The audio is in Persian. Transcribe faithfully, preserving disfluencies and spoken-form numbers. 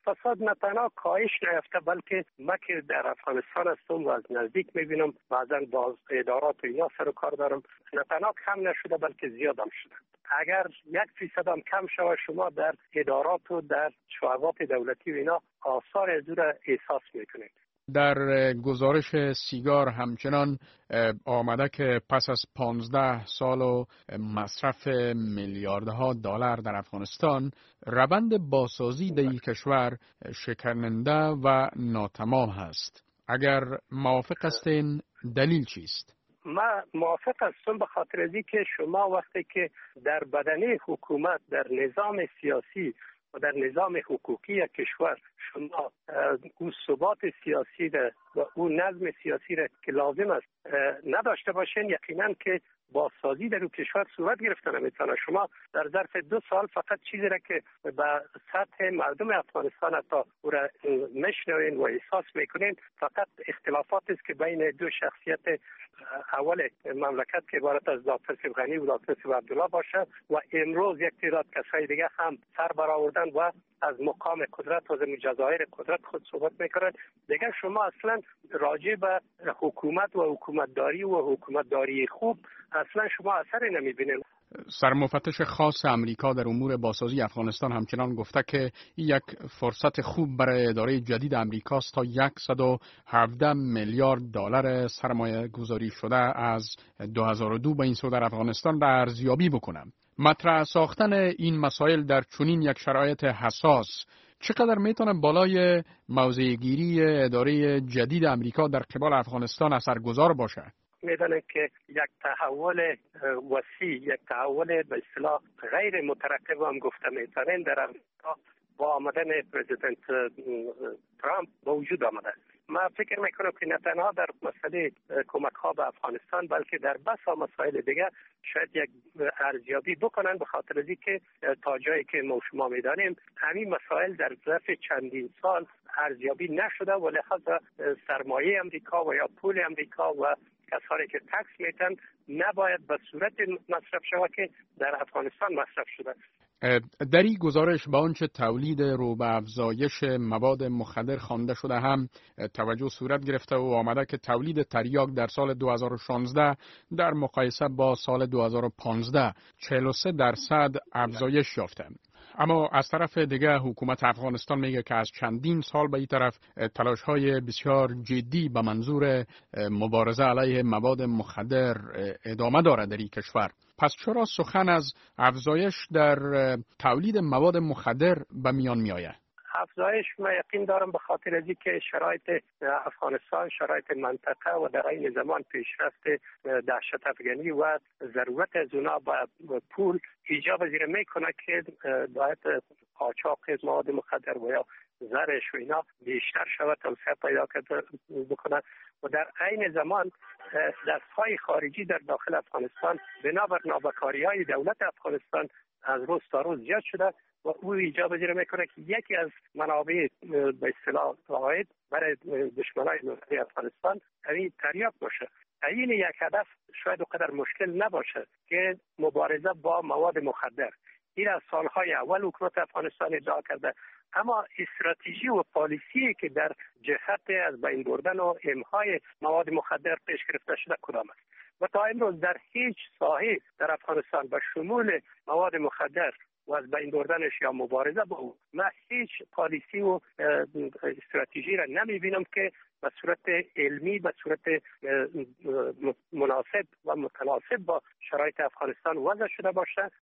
فساد نه تنها کاهش نیافته، بلکه من که در افغانستان هستم و از نزدیک میبینم، بعضا باز ادارات و اینا سر و کار دارم، نه تنها کم نشده بلکه زیاد هم شده. اگر یک فیصد هم کم شود، شما در ادارات و در شعبات دولتی و اینا آثار از او را احساس میکنید. در گزارش سیگار همچنان آمده که پس از پانزده سال و مصرف میلیاردها دلار در افغانستان، روند بازسازی در این کشور شکننده و ناتمام هست. اگر موافق هستین دلیل چیست؟ من موافق هستم، به خاطر از که شما وقتی که در بدنه حکومت، در نظام سیاسی و در نظام حقوقی کشور شما اون ثبات سیاسی ده و اون نظم سیاسی را که لازم است نداشته باشین، یقینا که بازسازی در اون کشور صورت گرفته نمیتونه. شما در ظرف دو سال فقط چیزی را که به سطح مردم افغانستان حتی او را میشنوین و احساس میکنین، فقط اختلافات است که بین دو شخصیت اول مملکت که عبارت از دکتر سیف غنی و دکتر سیف عبدالله باشه و امروز یک تعداد کسای دیگه هم سر برآوردن و از مقام قدرت و زمین جزایر قدرت خود صحبت میکنن. دیگه شما اصلا راجع به حکومت و حکومتداری و حکومتداری خوب اصلا شما اثری نمیبینید. سرمفتش خاص امریکا در امور بازسازی افغانستان همچنان گفته که این یک فرصت خوب برای اداره جدید امریکاست تا صد و هفده میلیارد دلار سرمایه گذاری شده از دو هزار و دو به این سو در افغانستان را ارزیابی بکنم. مطرح ساختن این مسائل در چنین یک شرایط حساس چقدر میتونه بالای موضع گیری اداره جدید امریکا در قبال افغانستان اثرگذار باشه؟ میدانه که یک تحول وسیع، یک تحول به اصطلاح غیر مترقب هم گفته میتونن در امریکا با آمدن پرزیدنت ترامپ به وجود آمده. من فکر میکنم که نه تنها در مسئله کمک ها به افغانستان بلکه در بسا مسائل دیگه شاید یک ارزیابی بکنن، به خاطر از اینکه تا جایی که ما شما میدانیم همین مسائل در ظرف چندین سال ارزیابی نشده و لحاظا سرمایه امریکا و یا پول امریکا و کسانی که تکس میتن نباید به صورت مصرف شود که در افغانستان مصرف شده. در این گزارش با آنچه تولید رو به افزایش مواد مخدر خوانده شده هم توجه صورت گرفته و آمده که تولید تریاک در سال دو هزار و شانزده در مقایسه با سال دو هزار و پانزده چهل و سه درصد افزایش یافته. اما از طرف دیگه حکومت افغانستان میگه که از چندین سال به این طرف تلاش‌های بسیار جدی به منظور مبارزه علیه مواد مخدر ادامه دارد در این کشور. پس چرا سخن از افزایش در تولید مواد مخدر به میان میآید؟ افزایش من یقین دارم به خاطر از اینکه شرایط افغانستان، شرایط منطقه و در این زمان پیشرفت دهشت افغانی و ضرورت از اونا با پول ایجاب پذیر میکنه که باید قاچاق مواد مخدر و یا زرش و اینا بیشتر شود، توسعه پیدا بکنه و در عین زمان دستهای خارجی در داخل افغانستان بنابر نابکاری‌های دولت افغانستان از روز تا روز زیاد شده و او ایجاب پذیر میکنه که یکی از منابع به اصطلاح عاید برای دشمنای ملی افغانستان همین تریاک باشه. این یک هدف شاید اونقدر مشکل نباشه که مبارزه با مواد مخدر. این از سالهای اول حکومت افغانستان ادعا کرده، اما استراتژی و پالیسی که در جهت از بین بردن و امهای مواد مخدر پیش گرفته شده کدام است؟ و تا امروز در هیچ ساحه در افغانستان به شمول مواد مخدر و از بین بردنش یا مبارزه با او من هیچ پالیسی و استراتژی را نمی بینم که به صورت علمی، به صورت مناسب و متناسب با شرایط افغانستان وضع شده باشه